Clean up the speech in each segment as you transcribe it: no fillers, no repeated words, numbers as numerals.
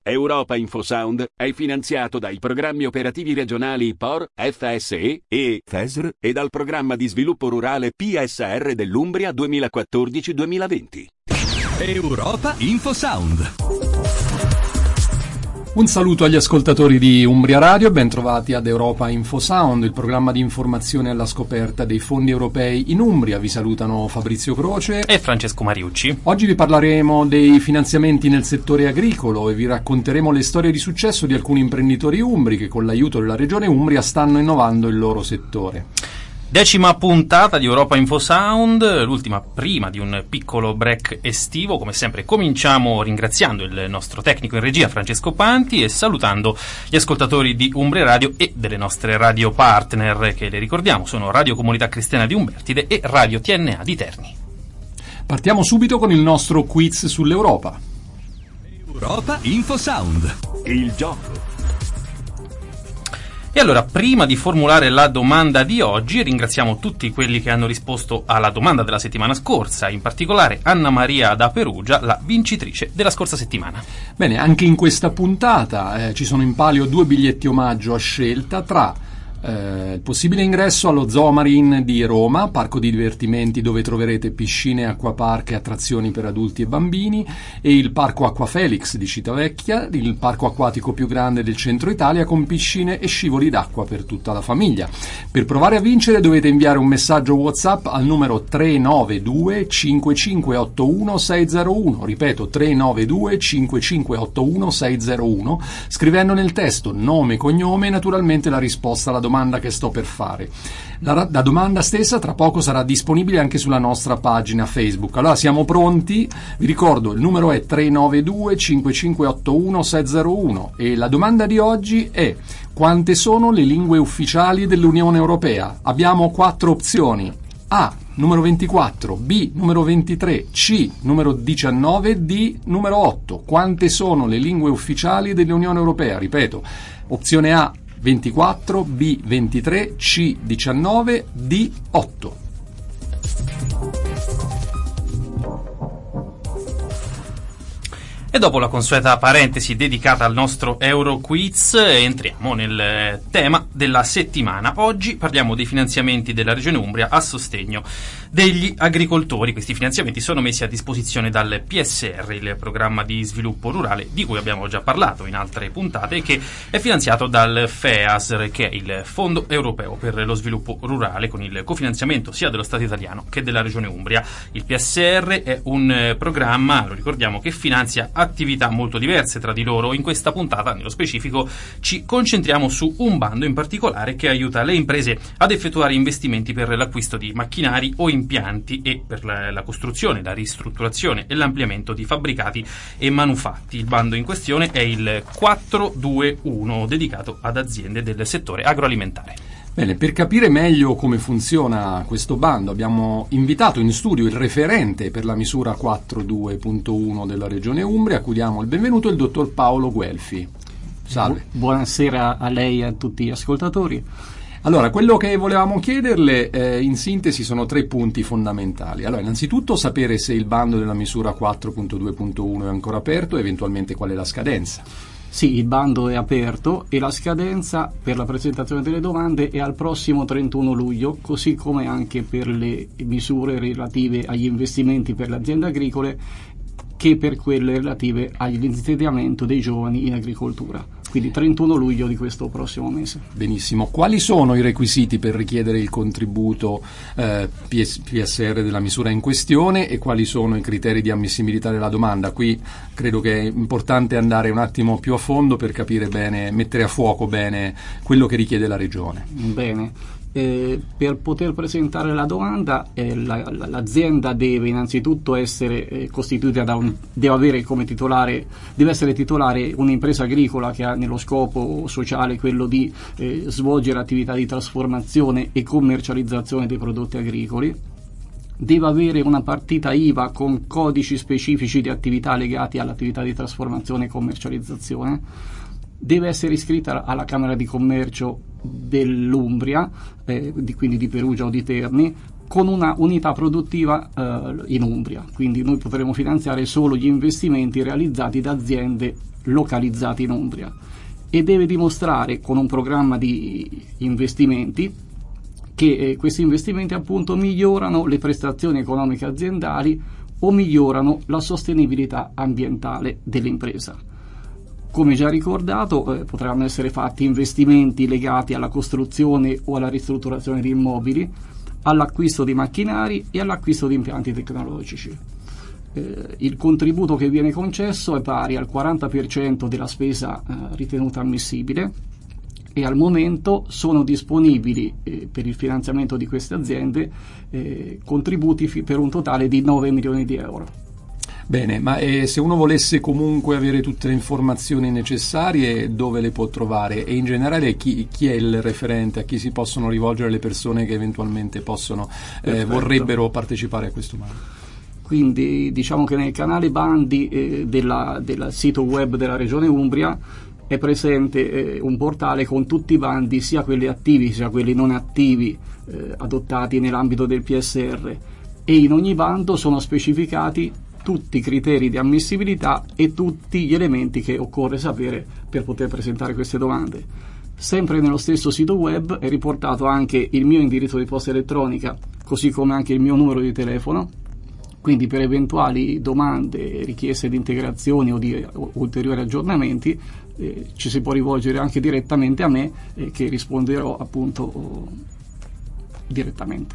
Europa Infosound è finanziato dai programmi operativi regionali POR, FSE e FESR e dal programma di sviluppo rurale PSR dell'Umbria 2014-2020. Europa Infosound. Un saluto agli ascoltatori di Umbria Radio e ben trovati ad Europa Infosound, il programma di informazione alla scoperta dei fondi europei in Umbria. Vi salutano Fabrizio Croce e Francesco Mariucci. Oggi vi parleremo dei finanziamenti nel settore agricolo e vi racconteremo le storie di successo di alcuni imprenditori umbri che con l'aiuto della regione Umbria stanno innovando il loro settore. 10ª puntata di Europa Infosound, l'ultima prima di un piccolo break estivo. Come sempre cominciamo ringraziando il nostro tecnico in regia Francesco Panti e salutando gli ascoltatori di Umbria Radio e delle nostre radio partner che, le ricordiamo, sono Radio Comunità Cristiana di Umbertide e Radio TNA di Terni. Partiamo subito con il nostro quiz sull'Europa. Europa Infosound. Il gioco. E allora, prima di formulare la domanda di oggi, ringraziamo tutti quelli che hanno risposto alla domanda della settimana scorsa, in particolare Anna Maria da Perugia, la vincitrice della scorsa settimana. Bene, anche in questa puntata ci sono in palio 2 biglietti omaggio a scelta tra il possibile ingresso allo Zoo Marine di Roma, parco di divertimenti dove troverete piscine, acquapark e attrazioni per adulti e bambini, e il parco Acqua Felix di Civitavecchia, il parco acquatico più grande del centro Italia con piscine e scivoli d'acqua per tutta la famiglia. Per provare a vincere dovete inviare un messaggio WhatsApp al numero 392 5581 601, ripeto 392 5581 601, scrivendo nel testo nome, cognome e naturalmente la risposta alla domanda che sto per fare. La domanda stessa tra poco sarà disponibile anche sulla nostra pagina Facebook. Allora siamo pronti? Vi ricordo, il numero è 392 5581 601 e la domanda di oggi è: quante sono le lingue ufficiali dell'Unione Europea? Abbiamo 4 opzioni: A, numero 24, B, numero 23, C, numero 19, D, numero 8. Quante sono le lingue ufficiali dell'Unione Europea? Ripeto, opzione A 24, B 23, C 19, D 8. E dopo la consueta parentesi dedicata al nostro Euroquiz, entriamo nel tema della settimana. Oggi parliamo dei finanziamenti della Regione Umbria a sostegno degli agricoltori. Questi finanziamenti sono messi a disposizione dal PSR, il programma di sviluppo rurale di cui abbiamo già parlato in altre puntate, e che è finanziato dal FEASR, che è il Fondo Europeo per lo Sviluppo Rurale, con il cofinanziamento sia dello Stato italiano che della Regione Umbria. Il PSR è un programma, lo ricordiamo, che finanzia attività molto diverse tra di loro. In questa puntata, nello specifico, ci concentriamo su un bando in particolare che aiuta le imprese ad effettuare investimenti per l'acquisto di macchinari o impianti e per la costruzione, la ristrutturazione e l'ampliamento di fabbricati e manufatti. Il bando in questione è il 421, dedicato ad aziende del settore agroalimentare. Bene, per capire meglio come funziona questo bando abbiamo invitato in studio il referente per la misura 42.1 della Regione Umbria, a cui diamo il benvenuto, il dottor Paolo Guelfi. Salve. Buonasera a lei e a tutti gli ascoltatori. Allora, quello che volevamo chiederle in sintesi sono 3 punti fondamentali. Allora, innanzitutto sapere se il bando della misura 4.2.1 è ancora aperto e eventualmente qual è la scadenza. Sì, il bando è aperto e la scadenza per la presentazione delle domande è al prossimo 31 luglio, così come anche per le misure relative agli investimenti per le aziende agricole che per quelle relative all'insediamento dei giovani in agricoltura. Quindi 31 luglio di questo prossimo mese. Benissimo. Quali sono i requisiti per richiedere il contributo PSR della misura in questione e quali sono i criteri di ammissibilità della domanda? Qui credo che è importante andare un attimo più a fondo per capire bene, mettere a fuoco bene quello che richiede la Regione. Bene. Per poter presentare la domanda l'azienda deve innanzitutto essere costituita deve avere come titolare, deve essere titolare un'impresa agricola che ha nello scopo sociale quello di svolgere attività di trasformazione e commercializzazione dei prodotti agricoli, deve avere una partita IVA con codici specifici di attività legati all'attività di trasformazione e commercializzazione, deve essere iscritta alla Camera di Commercio dell'Umbria, quindi di Perugia o di Terni, con una unità produttiva in Umbria. Quindi noi potremo finanziare solo gli investimenti realizzati da aziende localizzati in Umbria, e deve dimostrare con un programma di investimenti che questi investimenti appunto migliorano le prestazioni economiche aziendali o migliorano la sostenibilità ambientale dell'impresa. Come già ricordato, potranno essere fatti investimenti legati alla costruzione o alla ristrutturazione di immobili, all'acquisto di macchinari e all'acquisto di impianti tecnologici. Il contributo che viene concesso è pari al 40% della spesa ritenuta ammissibile, e al momento sono disponibili per il finanziamento di queste aziende contributi per un totale di 9 milioni di euro. Bene, ma se uno volesse comunque avere tutte le informazioni necessarie, dove le può trovare? E in generale chi è il referente, a chi si possono rivolgere le persone che eventualmente vorrebbero partecipare a questo bando? Quindi diciamo che nel canale bandi del sito web della Regione Umbria è presente un portale con tutti i bandi, sia quelli attivi sia quelli non attivi, adottati nell'ambito del PSR, e in ogni bando sono specificati tutti i criteri di ammissibilità e tutti gli elementi che occorre sapere per poter presentare queste domande. Sempre nello stesso sito web è riportato anche il mio indirizzo di posta elettronica, così come anche il mio numero di telefono, quindi per eventuali domande, richieste di integrazioni o di ulteriori aggiornamenti ci si può rivolgere anche direttamente a me, che risponderò appunto direttamente.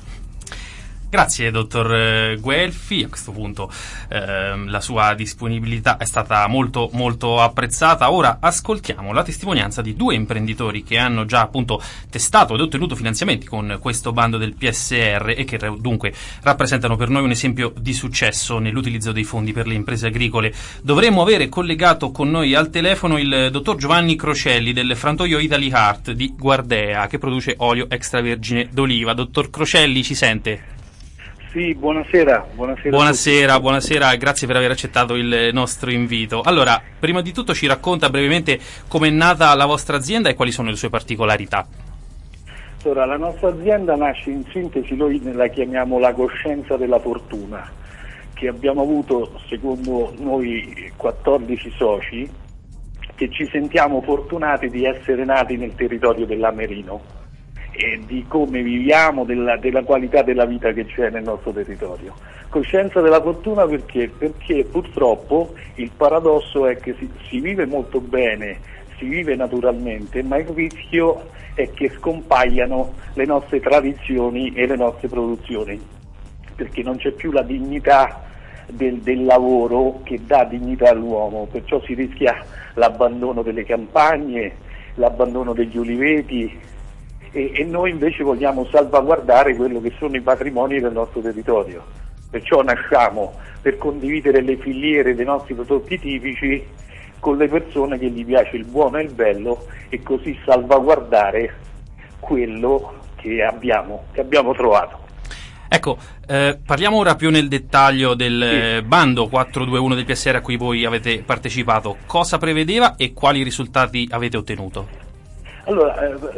Grazie dottor Guelfi, a questo punto la sua disponibilità è stata molto molto apprezzata. Ora ascoltiamo la testimonianza di due imprenditori che hanno già appunto testato ed ottenuto finanziamenti con questo bando del PSR e che dunque rappresentano per noi un esempio di successo nell'utilizzo dei fondi per le imprese agricole. Dovremmo avere collegato con noi al telefono il dottor Giovanni Crocelli del frantoio Italy Heart di Guardea, che produce olio extravergine d'oliva. Dottor Crocelli, ci sente? Sì, buonasera. Buonasera, grazie per aver accettato il nostro invito. Allora, prima di tutto ci racconta brevemente come è nata la vostra azienda e quali sono le sue particolarità. Allora, la nostra azienda nasce, in sintesi, noi la chiamiamo la coscienza della fortuna, che abbiamo avuto, secondo noi, 14 soci, che ci sentiamo fortunati di essere nati nel territorio dell'Amerino e di come viviamo, della qualità della vita che c'è nel nostro territorio. Coscienza della fortuna perché purtroppo il paradosso è che si vive molto bene, si vive naturalmente, ma il rischio è che scompaiano le nostre tradizioni e le nostre produzioni, perché non c'è più la dignità del lavoro che dà dignità all'uomo, perciò si rischia l'abbandono delle campagne, l'abbandono degli uliveti, e noi invece vogliamo salvaguardare quello che sono i patrimoni del nostro territorio. Perciò nasciamo per condividere le filiere dei nostri prodotti tipici con le persone che gli piace il buono e il bello, e così salvaguardare quello che abbiamo trovato. Ecco, parliamo ora più nel dettaglio del bando 421 del PSR a cui voi avete partecipato. Cosa prevedeva e quali risultati avete ottenuto? Allora,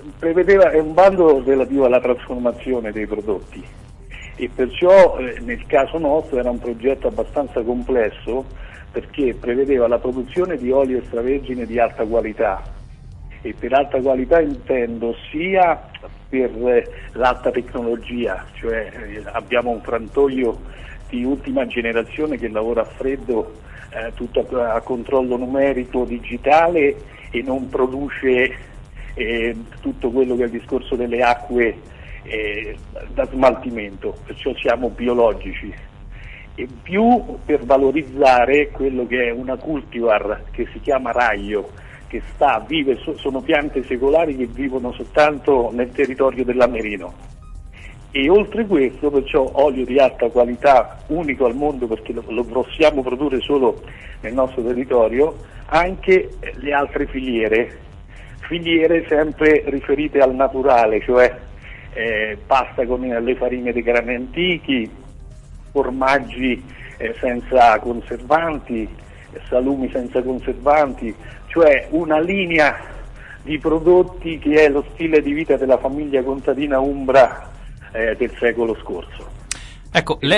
è un bando relativo alla trasformazione dei prodotti, e perciò nel caso nostro era un progetto abbastanza complesso, perché prevedeva la produzione di olio extravergine di alta qualità, e per alta qualità intendo sia per l'alta tecnologia, cioè abbiamo un frantoio di ultima generazione che lavora a freddo, tutto a controllo numerico digitale, e non produce tutto quello che è il discorso delle acque da smaltimento, perciò siamo biologici, e più per valorizzare quello che è una cultivar che si chiama raglio, che sono piante secolari che vivono soltanto nel territorio dell'Amerino. E oltre questo, perciò olio di alta qualità, unico al mondo perché lo possiamo produrre solo nel nostro territorio, anche le altre filiere sempre riferite al naturale, cioè pasta con le farine dei grani antichi, formaggi senza conservanti, salumi senza conservanti, cioè una linea di prodotti che è lo stile di vita della famiglia contadina umbra del secolo scorso. Ecco, lei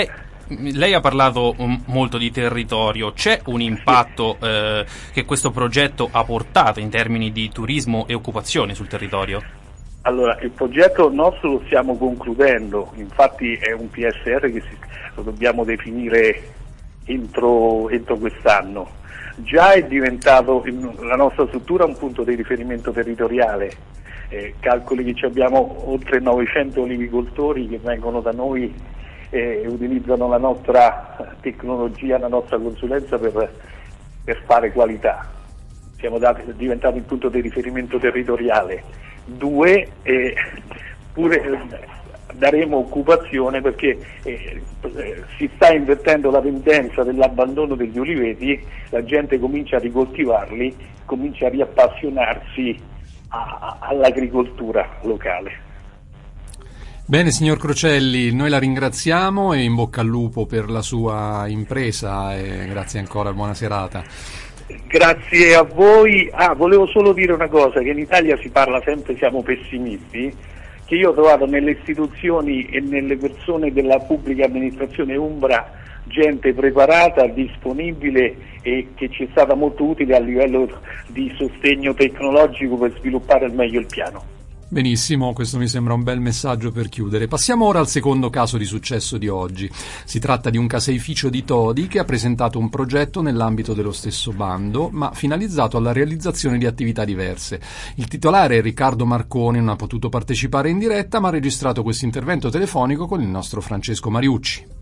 lei ha parlato molto di territorio, c'è un impatto che questo progetto ha portato in termini di turismo e occupazione sul territorio? Allora, il progetto nostro lo stiamo concludendo, infatti è un PSR che lo dobbiamo definire entro quest'anno. Già è diventato la nostra struttura un punto di riferimento territoriale. Calcoli che abbiamo oltre 900 olivicoltori che vengono da noi e utilizzano la nostra tecnologia, la nostra consulenza per fare qualità. Siamo diventati il punto di riferimento territoriale. 2, pure daremo occupazione perché si sta invertendo la tendenza dell'abbandono degli uliveti, la gente comincia a ricoltivarli, comincia a riappassionarsi all'agricoltura locale. Bene, signor Crocelli, noi la ringraziamo e in bocca al lupo per la sua impresa e grazie ancora, buona serata. Grazie a voi. Volevo solo dire una cosa, che in Italia si parla sempre, siamo pessimisti, che io ho trovato nelle istituzioni e nelle persone della pubblica amministrazione umbra gente preparata, disponibile e che ci è stata molto utile a livello di sostegno tecnologico per sviluppare al meglio il piano. Benissimo, questo mi sembra un bel messaggio per chiudere. Passiamo ora al secondo caso di successo di oggi. Si tratta di un caseificio di Todi che ha presentato un progetto nell'ambito dello stesso bando, ma finalizzato alla realizzazione di attività diverse. Il titolare, Riccardo Marconi, non ha potuto partecipare in diretta, ma ha registrato questo intervento telefonico con il nostro Francesco Mariucci.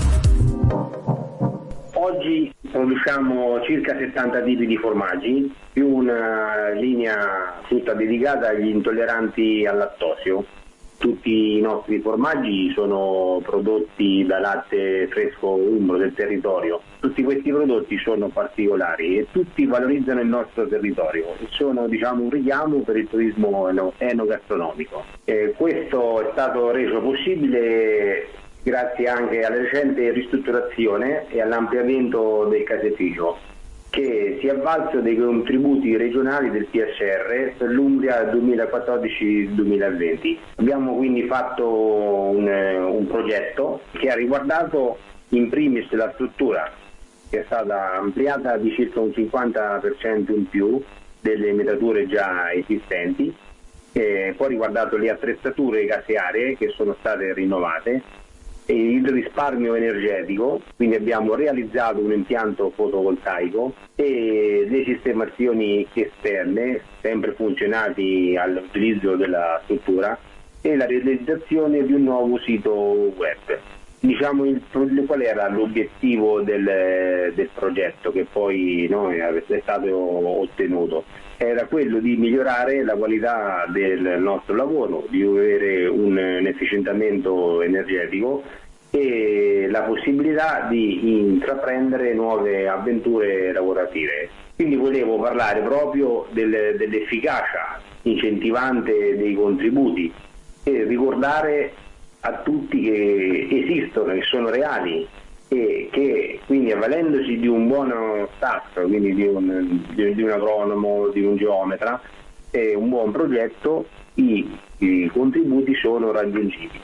Oggi produciamo circa 70 tipi di formaggi, più una linea tutta dedicata agli intolleranti al lattosio. Tutti i nostri formaggi sono prodotti da latte fresco umbro del territorio. Tutti questi prodotti sono particolari e tutti valorizzano il nostro territorio e sono un richiamo per il turismo enogastronomico. Questo è stato reso possibile grazie anche alla recente ristrutturazione e all'ampliamento del caseificio, che si è avvalso dei contributi regionali del PSR per l'Umbria 2014-2020. Abbiamo quindi fatto un progetto che ha riguardato in primis la struttura, che è stata ampliata di circa un 50% in più delle metature già esistenti, poi ha riguardato le attrezzature casearie che sono state rinnovate, e il risparmio energetico, quindi abbiamo realizzato un impianto fotovoltaico e le sistemazioni esterne, sempre funzionati all'utilizzo della struttura, e la realizzazione di un nuovo sito web. Qual era l'obiettivo del progetto che poi è stato ottenuto? Era quello di migliorare la qualità del nostro lavoro, di avere un efficientamento energetico e la possibilità di intraprendere nuove avventure lavorative. Quindi volevo parlare proprio dell'efficacia incentivante dei contributi e ricordare a tutti che esistono, che sono reali e che quindi avvalendosi di un buon staff, quindi di un agronomo, di un geometra e un buon progetto, i contributi sono raggiungibili.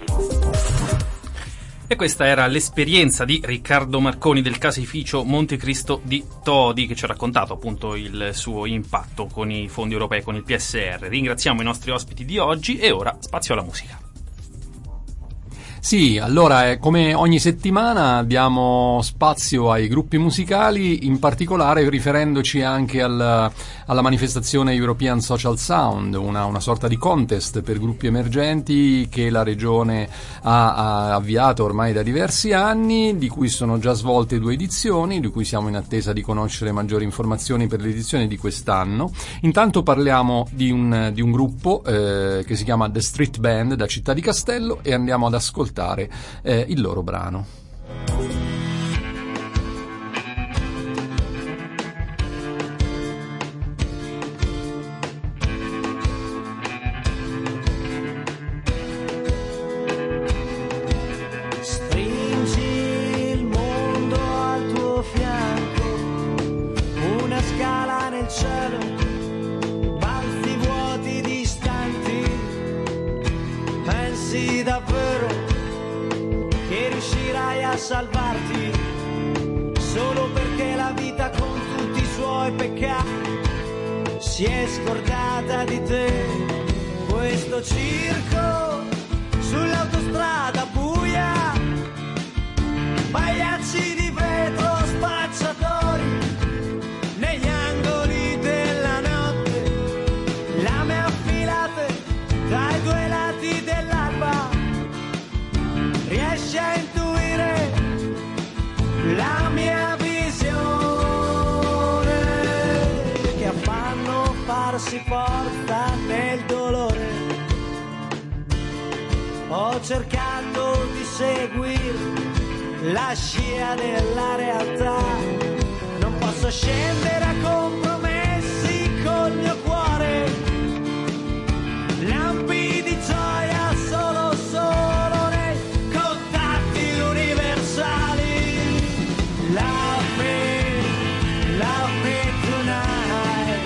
E questa era l'esperienza di Riccardo Marconi del caseificio Montecristo di Todi, che ci ha raccontato appunto il suo impatto con i fondi europei, con il PSR. Ringraziamo i nostri ospiti di oggi e ora spazio alla musica. Sì, allora come ogni settimana diamo spazio ai gruppi musicali, in particolare riferendoci anche alla manifestazione European Social Sound, una sorta di contest per gruppi emergenti che la Regione ha avviato ormai da diversi anni, di cui sono già svolte 2 edizioni, di cui siamo in attesa di conoscere maggiori informazioni per l'edizione di quest'anno. Intanto parliamo di un gruppo che si chiama The Street Band da Città di Castello e andiamo ad ascoltare il loro brano. Stringi il mondo al tuo fianco, una scala nel cielo, balzi vuoti distanti, pensi davvero che riuscirai a a salvarti, solo perché la vita con tutti i suoi peccati si è scordata di te. Questo circo sull'autostrada buia, pagliacci di vetro spacciatori negli angoli della notte, lame affilate tra i due lati dell'alba. Riesci a intuire la mia visione, che affanno farsi porta nel dolore. Ho cercato di seguire la scia della realtà, non posso scendere a compromessi col mio cuore, lampi di gioia solo nei contatti universali. Love me tonight,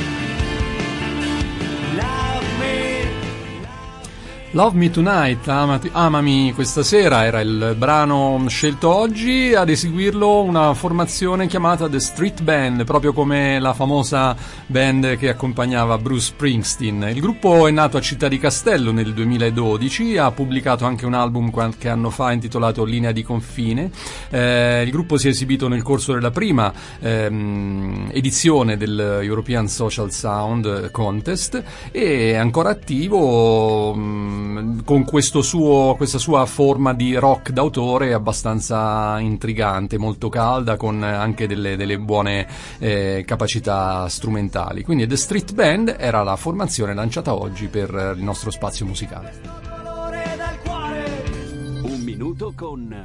love me. Love Me Tonight, amami questa sera, era il brano scelto oggi. Ad eseguirlo una formazione chiamata The Street Band, proprio come la famosa band che accompagnava Bruce Springsteen. Il gruppo è nato a Città di Castello nel 2012, ha pubblicato anche un album qualche anno fa intitolato Linea di confine. Il gruppo si è esibito nel corso della prima edizione del European Social Sound Contest e è ancora attivo con questa sua forma di rock d'autore abbastanza intrigante, molto calda, con anche delle buone capacità strumentali. Quindi The Street Band era la formazione lanciata oggi per il nostro spazio musicale. Un minuto con...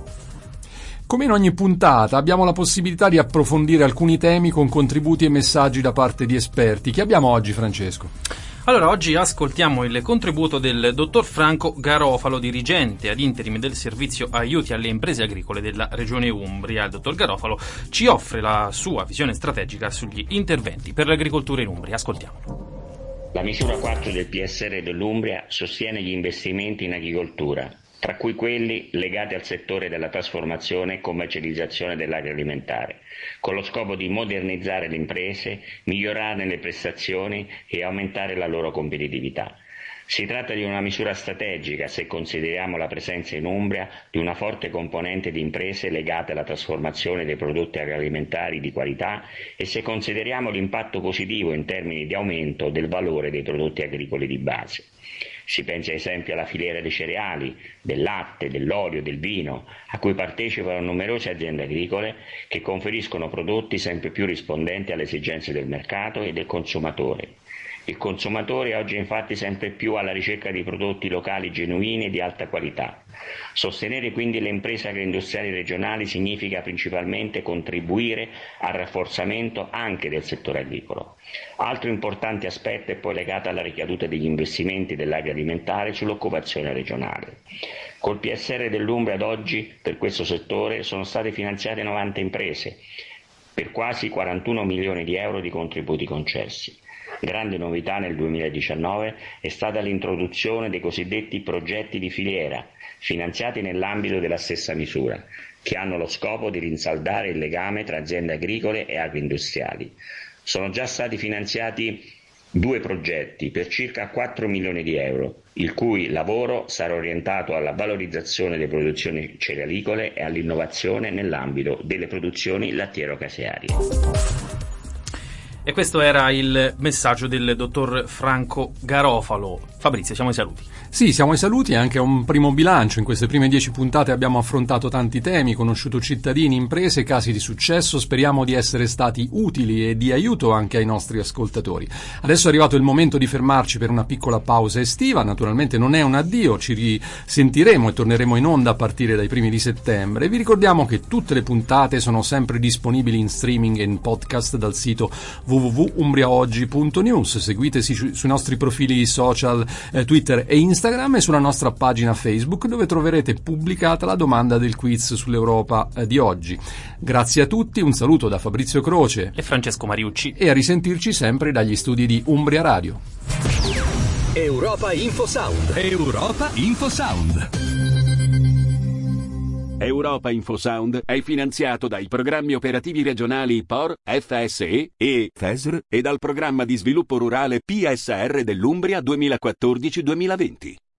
Come in ogni puntata abbiamo la possibilità di approfondire alcuni temi con contributi e messaggi da parte di esperti. Chi abbiamo oggi, Francesco? Allora, oggi ascoltiamo il contributo del dottor Franco Garofalo, dirigente ad interim del servizio aiuti alle imprese agricole della Regione Umbria. Il dottor Garofalo ci offre la sua visione strategica sugli interventi per l'agricoltura in Umbria. Ascoltiamolo. La misura 4 del PSR dell'Umbria sostiene gli investimenti in agricoltura, tra cui quelli legati al settore della trasformazione e commercializzazione dell'agroalimentare, con lo scopo di modernizzare le imprese, migliorarne le prestazioni e aumentare la loro competitività. Si tratta di una misura strategica se consideriamo la presenza in Umbria di una forte componente di imprese legate alla trasformazione dei prodotti agroalimentari di qualità e se consideriamo l'impatto positivo in termini di aumento del valore dei prodotti agricoli di base. Si pensi ad esempio alla filiera dei cereali, del latte, dell'olio, del vino, a cui partecipano numerose aziende agricole che conferiscono prodotti sempre più rispondenti alle esigenze del mercato e del consumatore. Il consumatore è oggi infatti sempre più alla ricerca di prodotti locali genuini e di alta qualità. Sostenere quindi le imprese agroindustriali regionali significa principalmente contribuire al rafforzamento anche del settore agricolo. Altro importante aspetto è poi legato alla ricaduta degli investimenti dell'agroalimentare sull'occupazione regionale. Col PSR dell'Umbria ad oggi per questo settore sono state finanziate 90 imprese per quasi 41 milioni di euro di contributi concessi. Grande novità nel 2019 è stata l'introduzione dei cosiddetti progetti di filiera, finanziati nell'ambito della stessa misura, che hanno lo scopo di rinsaldare il legame tra aziende agricole e agroindustriali. Sono già stati finanziati 2 progetti per circa 4 milioni di euro, il cui lavoro sarà orientato alla valorizzazione delle produzioni cerealicole e all'innovazione nell'ambito delle produzioni lattiero-casearie. E questo era il messaggio del dottor Franco Garofalo. Fabrizio, siamo ai saluti. Sì, siamo ai saluti e anche a un primo bilancio. In queste prime 10 puntate abbiamo affrontato tanti temi, conosciuto cittadini, imprese, casi di successo. Speriamo di essere stati utili e di aiuto anche ai nostri ascoltatori. Adesso è arrivato il momento di fermarci per una piccola pausa estiva. Naturalmente non è un addio, ci risentiremo e torneremo in onda a partire dai primi di settembre. Vi ricordiamo che tutte le puntate sono sempre disponibili in streaming e in podcast dal sito www.umbriaoggi.news. Seguiteci sui nostri profili social Twitter e Instagram e sulla nostra pagina Facebook, dove troverete pubblicata la domanda del quiz sull'Europa di oggi. Grazie a tutti, un saluto da Fabrizio Croce e Francesco Mariucci e a risentirci sempre dagli studi di Umbria Radio. Europa Info Sound. Europa Info Sound. Europa Infosound è finanziato dai programmi operativi regionali POR, FSE e FESR e dal programma di sviluppo rurale PSR dell'Umbria 2014-2020.